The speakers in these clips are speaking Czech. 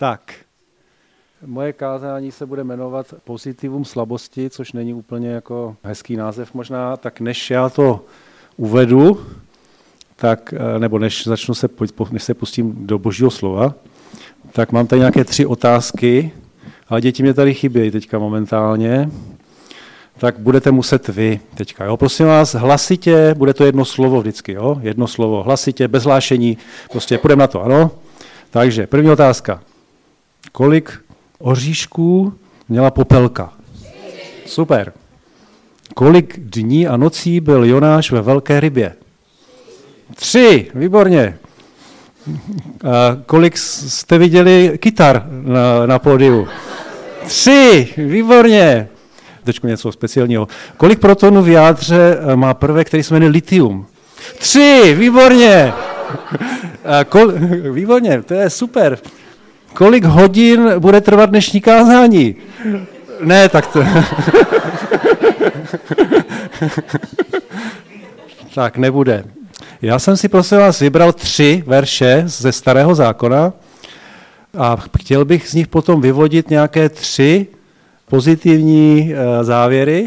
Tak, moje kázání se bude jmenovat Pozitivum slabosti, což není úplně jako hezký název možná, tak než já to uvedu, tak, nebo než se pustím do Božího slova, tak mám tady nějaké 3 otázky, ale děti mě tady chybějí teďka momentálně, tak budete muset vy teďka. Jo? Prosím vás, hlasitě, bude to jedno slovo vždycky, jo? Jedno slovo, hlasitě, bez hlášení, prostě půjdeme na to, ano? Takže první otázka. Kolik oříšků měla popelka? Super. Kolik dní a nocí byl Jonáš ve velké rybě? 3, výborně. A kolik jste viděli kytar na pódiu? 3, výborně. Teďko něco speciálního. Kolik protonů v jádře má prvek, který se jmenuje lithium? 3, výborně. Výborně, to je super. Kolik hodin bude trvat dnešní kázání? Ne, tak to... Tak nebude. Já jsem si prosím vás vybral 3 verše ze Starého zákona a chtěl bych z nich potom vyvodit nějaké 3 pozitivní závěry.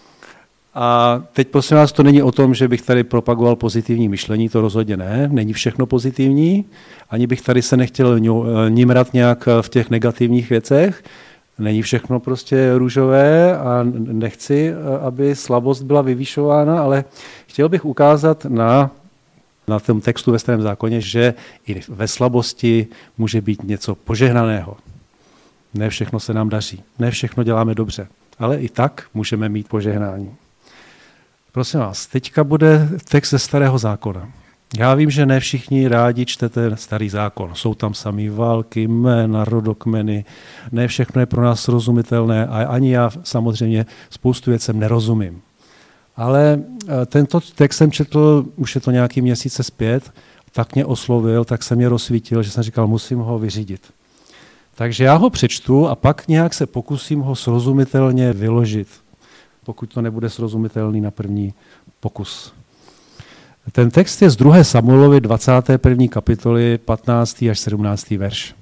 A teď prosím vás, to není o tom, že bych tady propagoval pozitivní myšlení, to rozhodně ne, není všechno pozitivní, ani bych tady se nechtěl nimrat nějak v těch negativních věcech, není všechno prostě růžové a nechci, aby slabost byla vyvýšována, ale chtěl bych ukázat na tom textu ve Starém zákoně, že i ve slabosti může být něco požehnaného. Ne všechno se nám daří, ne všechno děláme dobře, ale i tak můžeme mít požehnání. Prosím vás, teďka bude text ze Starého zákona. Já vím, že ne všichni rádi čtete Starý zákon. Jsou tam samý války, jména, rodokmeny, ne všechno je pro nás srozumitelné a ani já samozřejmě spoustu věcem nerozumím. Ale tento text jsem četl, už je to nějaký měsíce zpět, tak mě oslovil, tak se mě rozsvítil, že jsem říkal, musím ho vyřídit. Takže já ho přečtu a pak nějak se pokusím ho srozumitelně vyložit, pokud to nebude srozumitelný na první pokus. Ten text je z 2. Samuelovy 21. kapitoly 15. až 17. verš.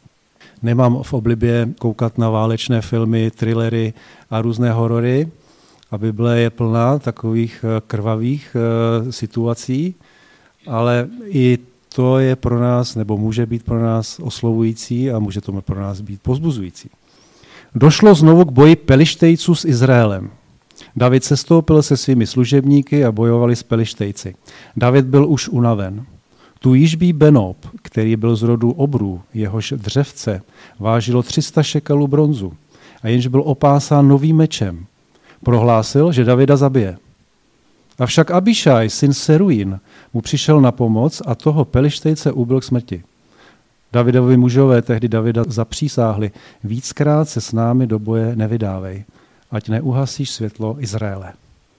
Nemám v oblibě koukat na válečné filmy, thrillery a různé horory a Bible je plná takových krvavých situací, ale i to je pro nás, nebo může být pro nás oslovující a může to pro nás být povzbuzující. Došlo znovu k boji Pelištejců s Izraelem. David sestoupil se svými služebníky a bojovali s Pelištejci. David byl už unaven. Tu Jižbí Benob, který byl z rodu Obrů, jehož dřevce vážilo 300 šekelů bronzu a jenž byl opásán novým mečem, prohlásil, že Davida zabije. Avšak Abišaj, syn Seruín, mu přišel na pomoc a toho Pelištejce ubil k smrti. Davidovi mužové tehdy Davida zapřísáhli, víckrát se s námi do boje nevydávej, ať neuhasíš světlo Izraele.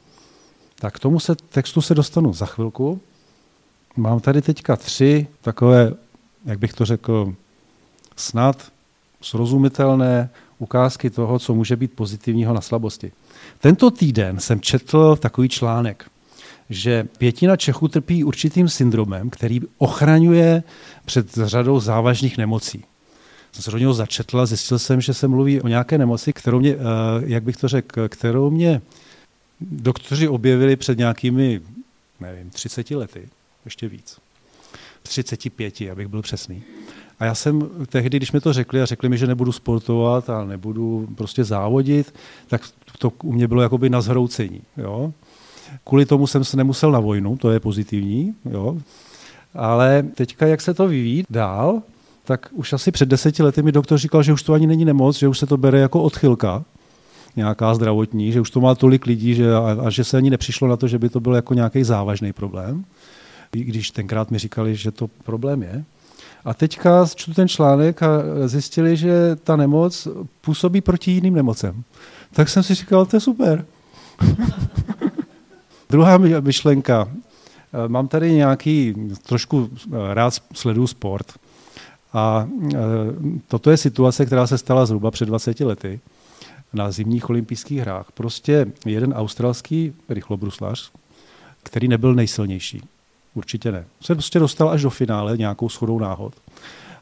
Tak k tomu textu se dostanu za chvilku. Mám tady teďka 3 takové, jak bych to řekl, snad srozumitelné ukázky toho, co může být pozitivního na slabosti. Tento týden jsem četl takový článek, že 1/5 Čechů trpí určitým syndromem, který ochraňuje před řadou závažných nemocí. Jsem se do něho začetl a zjistil jsem, že se mluví o nějaké nemoci, kterou mě, jak bych to řekl, kterou mě doktoři objevili před nějakými, nevím, 30 lety, ještě víc. 35, abych byl přesný. A já jsem tehdy, když mi to řekli a řekli mi, že nebudu sportovat a nebudu prostě závodit, tak to u mě bylo jakoby na zhroucení. Jo? Kvůli tomu jsem se nemusel na vojnu, to je pozitivní. Jo? Ale teďka, jak se to vyvíjí dál, tak už asi před 10 lety mi doktor říkal, že už to ani není nemoc, že už se to bere jako odchylka, nějaká zdravotní, že už to má tolik lidí a že se ani nepřišlo na to, že by to byl jako nějaký závažný problém, i když tenkrát mi říkali, že to problém je. A teďka čtu ten článek a zjistili, že ta nemoc působí proti jiným nemocem. Tak jsem si říkal, to je super. Druhá myšlenka. Mám tady nějaký, trošku rád sleduju sport. A toto je situace, která se stala zhruba před 20 lety na zimních olympijských hrách. Prostě jeden australský rychlobruslař, který nebyl nejsilnější. Určitě ne. Se prostě dostal až do finále nějakou shodou náhod.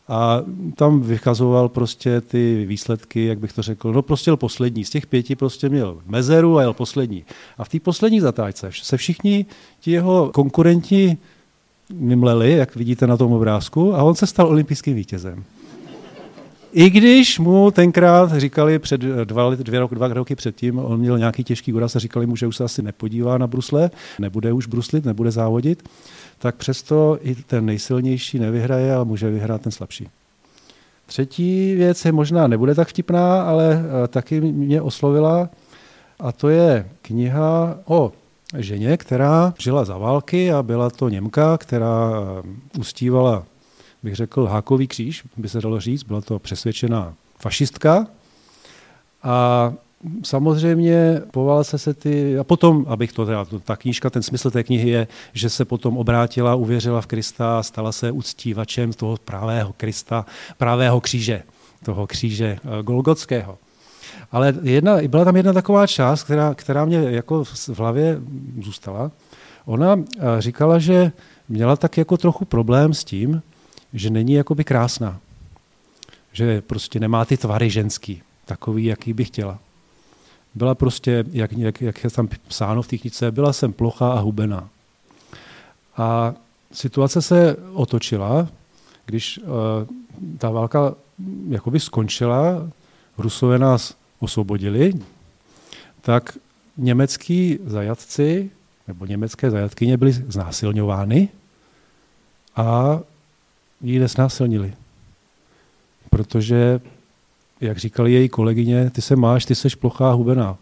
A tam vykazoval prostě ty výsledky, jak bych to řekl, no prostě jel poslední. Z těch 5 prostě měl mezeru a jel poslední. A v té poslední zatáčce se všichni ti jeho konkurenti mimleli, jak vidíte na tom obrázku, a on se stal olympijským vítězem. I když mu tenkrát říkali před 2 roky předtím, on měl nějaký těžký úraz a říkali mu, že už se asi nepodívá na brusle, nebude už bruslit, nebude závodit, tak přesto i ten nejsilnější nevyhraje a může vyhrát ten slabší. Třetí věc je možná nebude tak vtipná, ale taky mě oslovila, a to je kniha o ženě, která žila za války a byla to Němka, která ustívala, bych řekl, hákový kříž, by se dalo říct, byla to přesvědčená fašistka. A samozřejmě po válce se a potom, abych to teda, ta knížka, ten smysl té knihy je, že se potom obrátila, uvěřila v Krista a stala se uctívačem toho pravého Krista, pravého kříže, toho kříže golgotského. Ale byla tam jedna taková část, která mě jako v hlavě zůstala. Ona říkala, že měla tak jako trochu problém s tím, že není jakoby krásná. Že prostě nemá ty tvary ženský, takový, jaký by chtěla. Byla prostě, jak je tam psáno v té knižce, byla jsem plochá a hubená. A situace se otočila, když ta válka jakoby skončila, Rusové nás osvobodili, tak německý zajatci nebo německé zajatkyně byly znásilňovány a ji nesnásilnili. Protože, jak říkali její kolegyně, ty seš plochá hubená.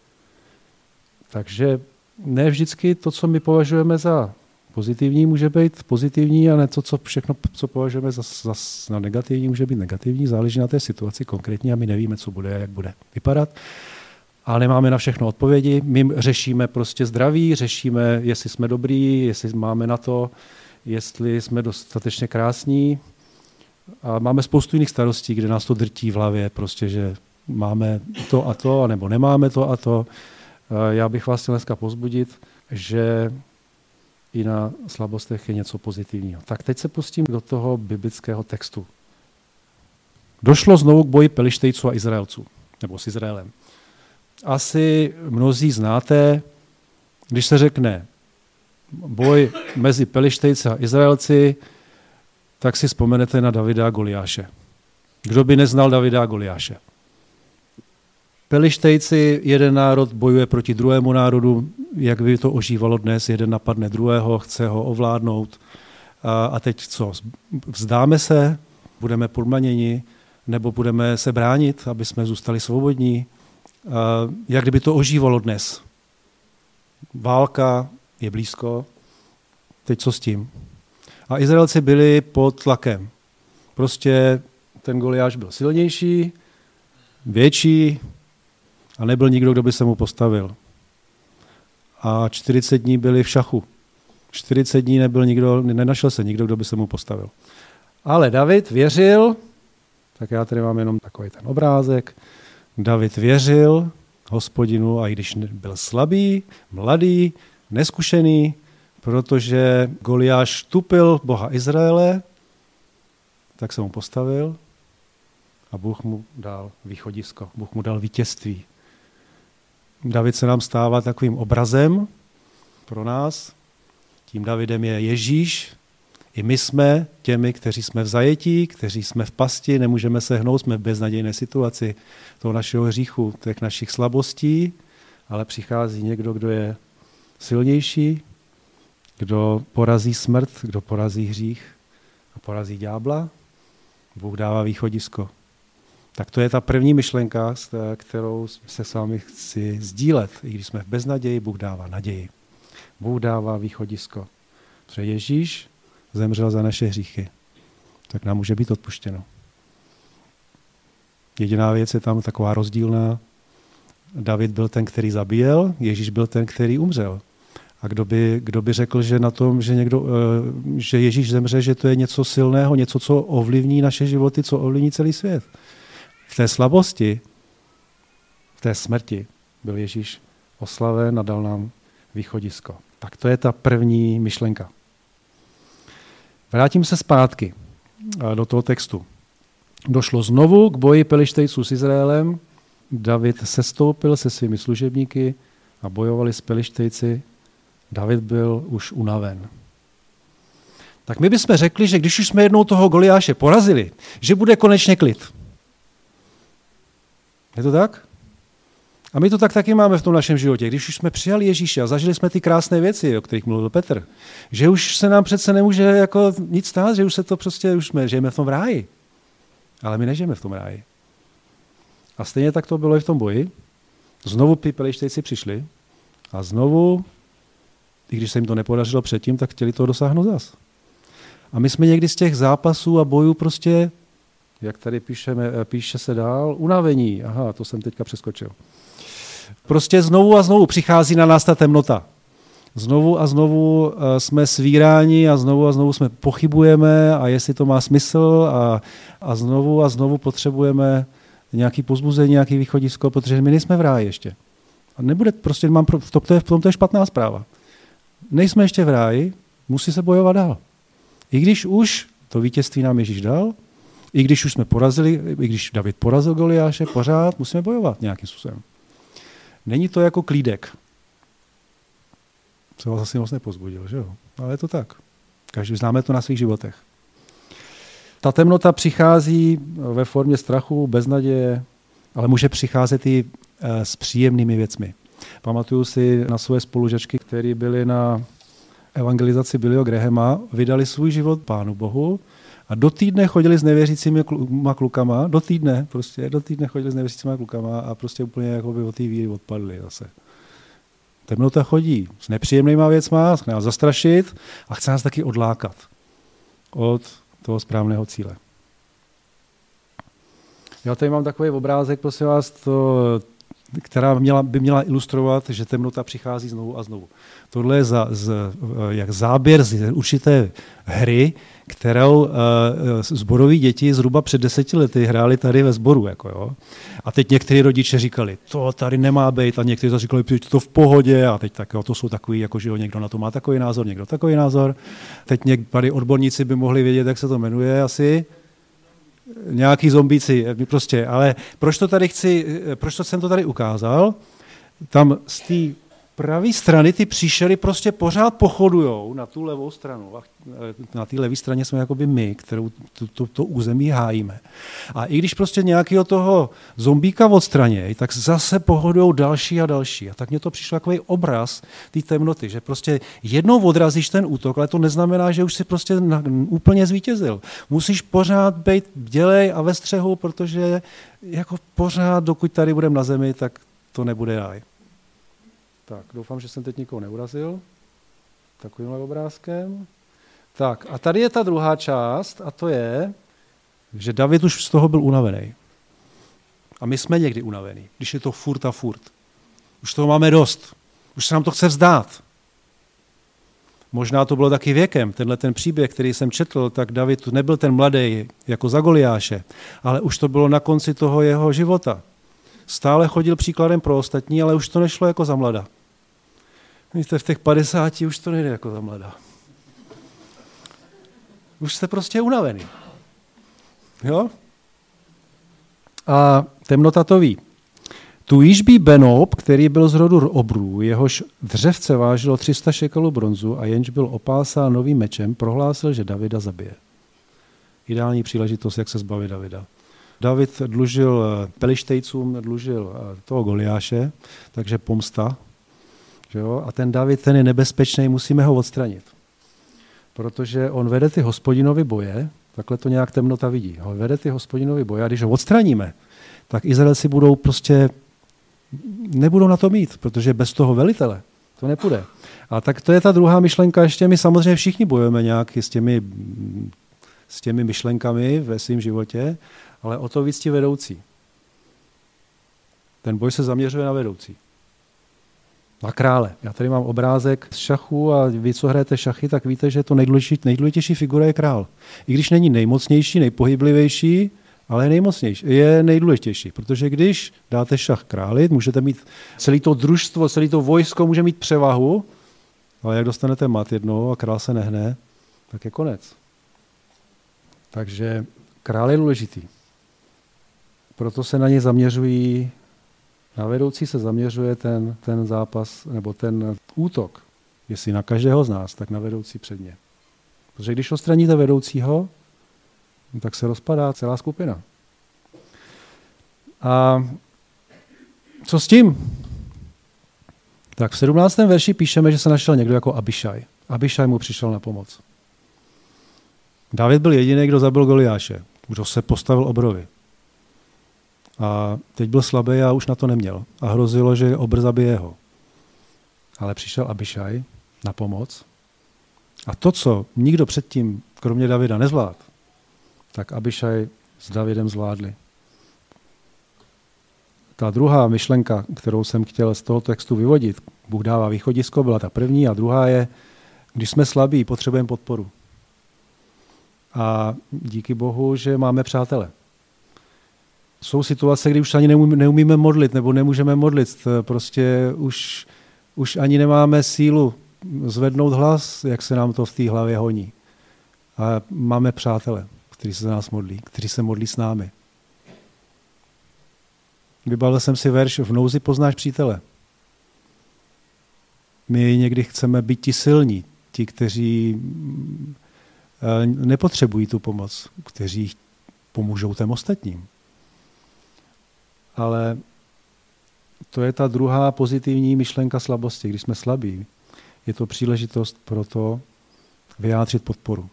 Takže ne vždycky to, co my považujeme za pozitivní, může být pozitivní, a ne to, co považujeme za negativní, může být negativní. Záleží na té situaci konkrétní a my nevíme, co bude a jak bude vypadat. Ale nemáme na všechno odpovědi. My řešíme prostě zdraví, řešíme, jestli jsme dobrý, jestli máme na to, jestli jsme dostatečně krásní. A máme spoustu jiných starostí, kde nás to drtí v hlavě, prostě, že máme to a to, nebo nemáme to a to. Já bych vás chtěl dneska povzbudit, že i na slabostech je něco pozitivního. Tak teď se pustím do toho biblického textu. Došlo znovu k boji Pelištejců a Izraelců, nebo s Izraelem. Asi mnozí znáte, když se řekne boj mezi Pelištejci a Izraelci, tak si vzpomenete na Davida a Goliáše. Kdo by neznal Davida a Goliáše? Pelištejci, jeden národ bojuje proti druhému národu, jak by to ožívalo dnes, jeden napadne druhého, chce ho ovládnout. A teď co? Vzdáme se, budeme podmaněni, nebo budeme se bránit, aby jsme zůstali svobodní? Jak kdyby to ožívalo dnes? Válka je blízko, teď co s tím? A Izraelci byli pod tlakem. Prostě ten Goliáš byl silnější, větší a nebyl nikdo, kdo by se mu postavil. A 40 dní byli v šachu. 40 dní nenašel se nikdo, kdo by se mu postavil. Ale David věřil, tak já tady mám jenom takový ten obrázek, David věřil Hospodinu, a i když byl slabý, mladý, neskušený, protože Goliáš tupil Boha Izraele, tak se mu postavil a Bůh mu dal východisko, Bůh mu dal vítězství. David se nám stává takovým obrazem pro nás. Tím Davidem je Ježíš. I my jsme těmi, kteří jsme v zajetí, kteří jsme v pasti, nemůžeme se hnout, jsme v beznadějné situaci toho našeho hříchu, těch našich slabostí, ale přichází někdo, kdo je silnější, kdo porazí smrt, kdo porazí hřích a porazí ďábla. Bůh dává východisko. Tak to je ta první myšlenka, kterou se s vámi chci sdílet. I když jsme v beznaději, Bůh dává naději. Bůh dává východisko. Protože Ježíš zemřel za naše hříchy. Tak nám může být odpuštěno. Jediná věc je tam taková rozdílná. David byl ten, který zabíjel, Ježíš byl ten, který umřel. A kdo by řekl, že na tom, že Ježíš zemře, že to je něco silného, něco, co ovlivní naše životy, co ovlivní celý svět. V té slabosti, v té smrti byl Ježíš oslaven a dal nám východisko. Tak to je ta první myšlenka. Vrátím se zpátky. do toho textu. Došlo znovu k boji Pelištejců s Izraelem. David sestoupil se svými služebníky a bojovali s Pelištejci. David byl už unaven. Tak my bychom řekli, že když už jsme jednou toho Goliáše porazili, že bude konečně klid. Je to tak? A my to tak taky máme v tom našem životě. Když už jsme přijali Ježíše a zažili jsme ty krásné věci, o kterých mluvil Petr, že už se nám přece nemůže jako nic stát, že už se to prostě, už jsme žijeme v tom ráji. Ale my nežijeme v tom ráji. A stejně tak to bylo i v tom boji. Znovu Pelištejci přišli a znovu, i když se jim to nepodařilo předtím, tak chtěli to dosáhnout zas. A my jsme někdy z těch zápasů a bojů prostě, jak tady píše se dál, unavení. Aha, to jsem teďka přeskočil. Prostě znovu a znovu přichází na nás ta temnota. Znovu a znovu jsme svíráni a znovu jsme pochybujeme a jestli to má smysl a znovu potřebujeme nějaký povzbuzení, nějaký východisko, protože my nejsme v ráji ještě. A nebude, prostě v tom to je špatná zpráva. Nejsme ještě v ráji, musí se bojovat dál. I když už to vítězství nám Ježíš dal, i když už jsme porazili, i když David porazil Goliáše, pořád musíme bojovat nějakým způsobem. Není to jako klídek. Co vás asi moc nepozbudil, že jo? Ale je to tak. Každý známe to na svých životech. Ta temnota přichází ve formě strachu, beznaděje, ale může přicházet i s příjemnými věcmi. Pamatuju si na svoje spolužačky, které byly na evangelizaci Billyho Grahama, vydali svůj život Pánu Bohu a do týdne chodili s nevěřícími klukama, do týdne chodili s nevěřícími klukama a prostě úplně jako by od té víry odpadli zase. Temnota chodí s nepříjemnýma věcma, chce nás zastrašit a chce nás taky odlákat od toho správného cíle. Já tady mám takový obrázek, prosím vás, která by měla ilustrovat, že temnota přichází znovu a znovu. Tohle je jak záběr z určité hry, kterou sboroví děti zhruba před 10 lety hráli tady ve sboru. Jako jo. A teď někteří rodiče říkali, to tady nemá být, a někteří říkali, že to v pohodě, a teď tak, jo, to jsou takový, jako, že jo, někdo na to má takový názor, někdo takový názor. Teď někdy odborníci by mohli vědět, jak se to jmenuje asi. Nějaký zombíci, prostě, ale proč to jsem to tady ukázal? Tam z té pravé strany ty příšery prostě pořád pochodujou na tu levou stranu. Na té levé straně jsme jakoby my, kterou to území hájíme. A i když prostě nějakého toho zombíka odstranějí, tak zase pohodujou další a další. A tak mně to přišlo takový obraz té temnoty, že prostě jednou odrazíš ten útok, ale to neznamená, že už si prostě úplně zvítězil. Musíš pořád být bdělej a ve střehu, protože jako pořád, dokud tady budeme na zemi, tak to nebude ráj. Tak, doufám, že jsem teď nikoho neurazil takovýmhle obrázkem. Tak, a tady je ta druhá část, a to je, že David už z toho byl unavený. A my jsme někdy unavení, když je to furt a furt. Už toho máme dost. Už se nám to chce vzdát. Možná to bylo taky věkem. Tenhle ten příběh, který jsem četl, tak David nebyl ten mladý jako za Goliáše, ale už to bylo na konci toho jeho života. Stále chodil příkladem pro ostatní, ale už to nešlo jako za mlada. Víte, v těch 50 už to nejde jako za mlada. Už jste prostě unavený. Jo? A temnota to ví. Tu Jižbí Benob, který byl z rodu Obrů, jehož dřevce vážilo 300 šekelů bronzu a jenž byl opásán novým mečem, prohlásil, že Davida zabije. Ideální příležitost, jak se zbavit Davida. David dlužil Pelištejcům, dlužil toho Goliáše, takže pomsta. Že jo? A ten David, ten je nebezpečný, musíme ho odstranit. Protože on vede ty Hospodinovi boje, takhle to nějak temnota vidí. On vede ty Hospodinovi boje a když ho odstraníme, tak Izraelci budou prostě, nebudou na to mít, protože bez toho velitele to nepůjde. A tak to je ta druhá myšlenka, ještě my samozřejmě všichni bojujeme nějak s těmi myšlenkami ve svém životě, ale o to víc ti vedoucí. Ten boj se zaměřuje na vedoucí. Na krále. Já tady mám obrázek z šachu a vy, co hrajete šachy, tak víte, že to nejdůležitější figura je král. I když není nejmocnější, nejpohyblivější, ale je nejdůležitější. Protože když dáte šach králi, můžete mít celé to družstvo, celé to vojsko může mít převahu, ale jak dostanete mat jednou a král se nehne, tak je konec. Takže král je důležitý. Proto se na ně zaměřují, na vedoucí se zaměřuje ten zápas, nebo ten útok, jestli na každého z nás, tak na vedoucí předně. Protože když odstraníte vedoucího, tak se rozpadá celá skupina. A co s tím? Tak v 17. verši píšeme, že se našel někdo jako Abišaj. Abišaj mu přišel na pomoc. David byl jediný, kdo zabil Goliáše, kdo se postavil obrovi. A teď byl slabý a už na to neměl. A hrozilo, že obr zabije ho. Ale přišel Abišaj na pomoc. A to, co nikdo předtím, kromě Davida, nezvládl, tak Abišaj s Davidem zvládli. Ta druhá myšlenka, kterou jsem chtěl z toho textu vyvodit, Bůh dává východisko, byla ta první, a druhá je, když jsme slabí, potřebujeme podporu. A díky Bohu, že máme přátele. Jsou situace, kdy už ani neumíme modlit, nebo nemůžeme modlit. Prostě už ani nemáme sílu zvednout hlas, jak se nám to v té hlavě honí. A máme přátele, kteří se za nás modlí, kteří se modlí s námi. Vybavil jsem si verš: v nouzi poznáš přítele. My někdy chceme být ti silní, ti, kteří nepotřebují tu pomoc, kteří pomůžou těm ostatním. Ale to je ta druhá pozitivní myšlenka slabosti. Když jsme slabí, je to příležitost pro to vyjádřit podporu.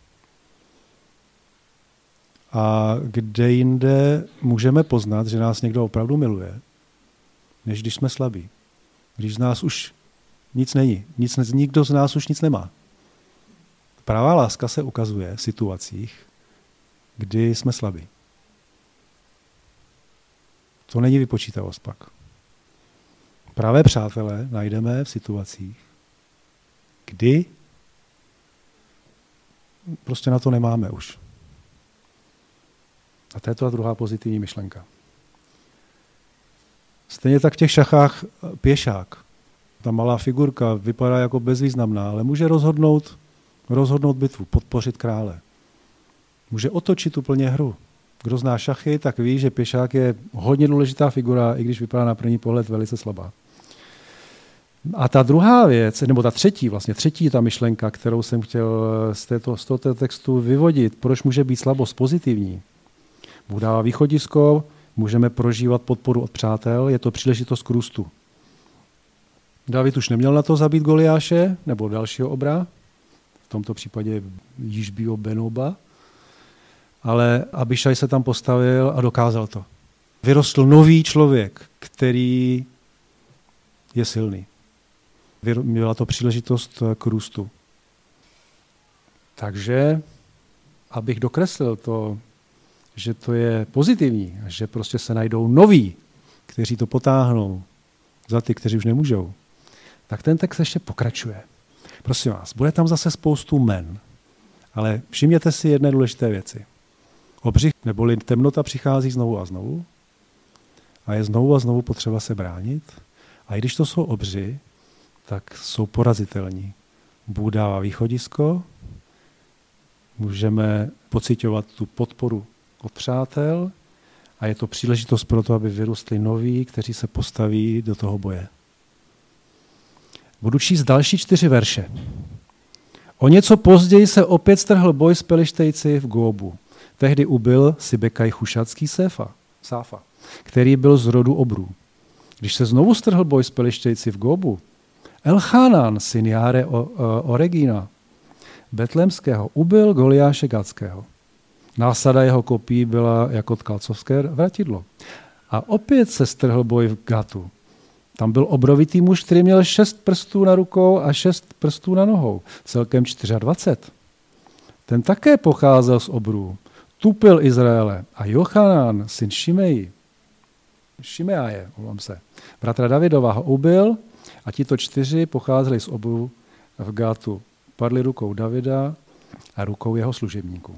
A kde jinde můžeme poznat, že nás někdo opravdu miluje, než když jsme slabí. Když z nás už nic není. Nikdo z nás už nic nemá. Pravá láska se ukazuje v situacích, kdy jsme slabí. To není vypočítavost pak. Pravé přátelé najdeme v situacích, kdy prostě na to nemáme už. A to je ta druhá pozitivní myšlenka. Stejně tak v těch šachách pěšák. Ta malá figurka vypadá jako bezvýznamná, ale může rozhodnout bitvu, podpořit krále. Může otočit úplně hru. Kdo zná šachy, tak ví, že pěšák je hodně důležitá figura, i když vypadá na první pohled velice slabá. A ta druhá věc, nebo ta třetí ta myšlenka, kterou jsem chtěl z tohoto textu vyvodit, proč může být slabost pozitivní. Bůh dává východisko, můžeme prožívat podporu od přátel, je to příležitost k růstu. David už neměl na to zabít Goliáše nebo dalšího obra, v tomto případě Jižbího Benoba, ale Abišaj se tam postavil a dokázal to. Vyrostl nový člověk, který je silný. Byla to příležitost k růstu. Takže, abych dokreslil to, že to je pozitivní, že prostě se najdou noví, kteří to potáhnou za ty, kteří už nemůžou, tak ten text ještě pokračuje. Prosím vás, bude tam zase spoustu men, ale všimněte si jedné důležité věci. Obři neboli temnota přichází znovu a znovu a je znovu a znovu potřeba se bránit. A i když to jsou obři, tak jsou porazitelní. Bůh dává východisko, můžeme pociťovat tu podporu od přátel a je to příležitost pro to, aby vyrostli noví, kteří se postaví do toho boje. Budu číst další 4 verše. O něco později se opět strhl boj s Pelištejci v Góbu. Tehdy ubil Sibekaj Chušatský Sáfa, který byl z rodu obrů. Když se znovu strhl boj s Pelištejci v Góbu, Elchánán, syn Járe Oregína, Betlémského, ubil Goliáše Gatského. Násada jeho kopí byla jako tkalcovské vratidlo. A opět se strhl boj v Gatu. Tam byl obrovitý muž, který měl 6 prstů na rukou a 6 prstů na nohou. Celkem 24. Ten také pocházel z obrů. Tupil Izraele. A Jochanán, syn Šimeaje, bratra Davidova, ho ubil a tito 4 pocházeli z obrů v Gatu. Padli rukou Davida a rukou jeho služebníků.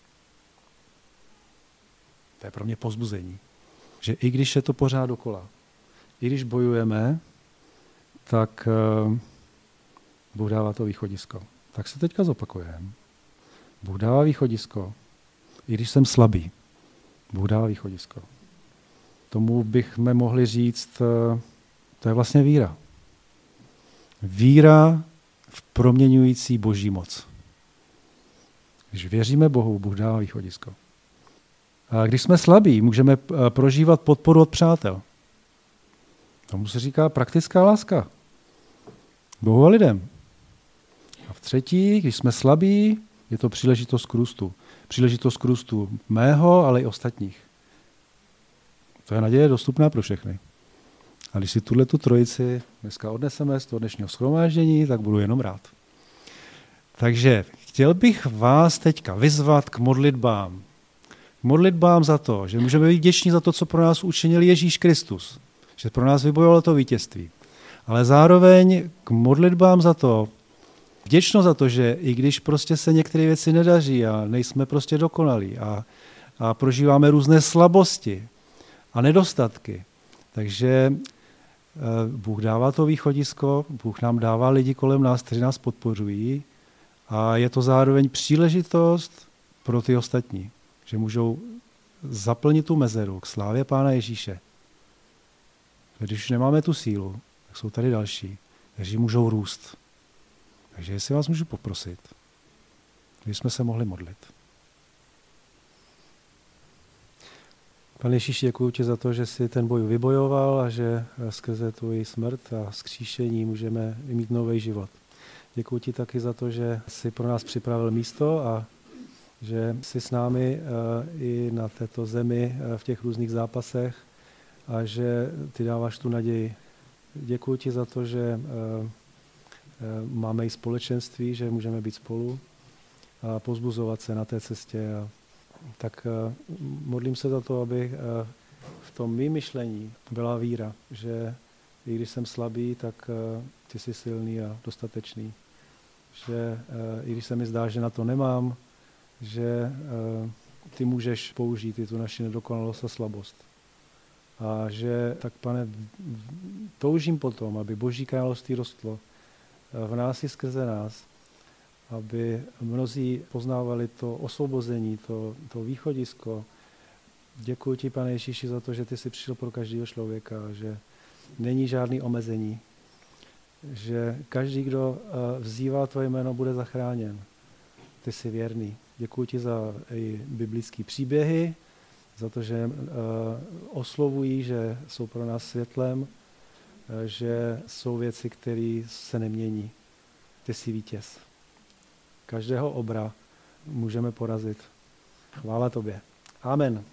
To je pro mě povzbuzení, že i když je to pořád dokola, i když bojujeme, tak Bůh dává to východisko. Tak se teďka zopakujeme. Bůh dává východisko, I když jsem slabý, Bůh dává východisko. Tomu bychom mohli říct, to je vlastně víra. Víra v proměňující boží moc. Když věříme Bohu, Bůh dává východisko. A když jsme slabí, můžeme prožívat podporu od přátel. Tomu se říká praktická láska. Bohu a lidem. A v třetí, když jsme slabí, je to příležitost k růstu. Příležitost k růstu mého, ale i ostatních. To je naděje dostupná pro všechny. A když si tu trojici dneska odneseme z toho dnešního shromáždění, tak budu jenom rád. Takže chtěl bych vás teďka vyzvat k modlitbám. K modlitbám za to, že můžeme být vděční za to, co pro nás učinil Ježíš Kristus. Že pro nás vybojoval to vítězství. Ale zároveň k modlitbám za to, vděčnost za to, že i když prostě se některé věci nedaří a nejsme prostě dokonalí a prožíváme různé slabosti a nedostatky, takže Bůh dává to východisko, Bůh nám dává lidi kolem nás, kteří nás podporují a je to zároveň příležitost pro ty ostatní, že můžou zaplnit tu mezeru k slávě Pána Ježíše. Když už nemáme tu sílu, tak jsou tady další, kteří můžou růst. Takže jestli vás můžu poprosit, aby jsme se mohli modlit. Pane Ježíši, děkuji ti za to, že jsi ten boj vybojoval a že skrze tvoji smrt a vzkříšení můžeme mít nový život. Děkuji ti taky za to, že jsi pro nás připravil místo a že jsi s námi i na této zemi v těch různých zápasech a že ty dáváš tu naději. Děkuji ti za to, že máme i společenství, že můžeme být spolu a povzbuzovat se na té cestě. Tak modlím se za to, aby v tom mým myšlení byla víra, že i když jsem slabý, tak ty jsi silný a dostatečný. Že i když se mi zdá, že na to nemám, že ty můžeš použít i tu naši nedokonalost a slabost. A že tak, Pane, toužím potom, aby Boží království rostlo v nás i skrze nás, aby mnozí poznávali to osvobození, to východisko. Děkuji ti, Pane Ježíši, za to, že ty jsi přišel pro každého člověka, že není žádný omezení, že každý, kdo vzývá tvoje jméno, bude zachráněn. Ty jsi věrný. Děkuji ti za i biblické příběhy, za to, že oslovují, že jsou pro nás světlem, že jsou věci, které se nemění. Ty jsi vítěz. Každého obra můžeme porazit. Chvála tobě. Amen.